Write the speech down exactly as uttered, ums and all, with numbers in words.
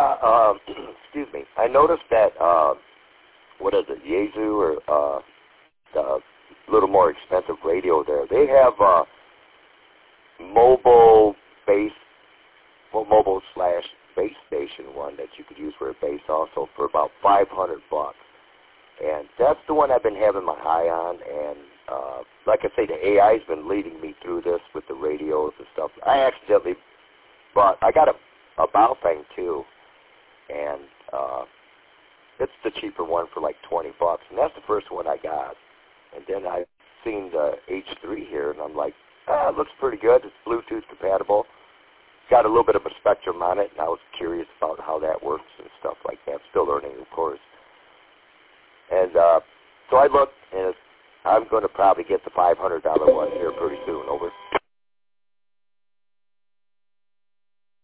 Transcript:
Yeah, um, excuse me. I noticed that, uh, what is it, Yaesu or uh, the little more expensive radio there, they have uh, mobile base, well, mobile slash base station one that you could use for a base also for about five hundred bucks. And that's the one I've been having my eye on. And uh, like I say, the A I's been leading me through this with the radios and stuff. I accidentally bought, I got a, a Baofeng too. And uh, it's the cheaper one for like twenty bucks. And that's the first one I got. And then I've seen the H three here, and I'm like, ah, it looks pretty good. It's Bluetooth compatible. Got a little bit of a spectrum on it, and I was curious about how that works and stuff like that. Still learning, of course. And uh, so I looked, and I'm going to probably get the five hundred dollar one here pretty soon. Over.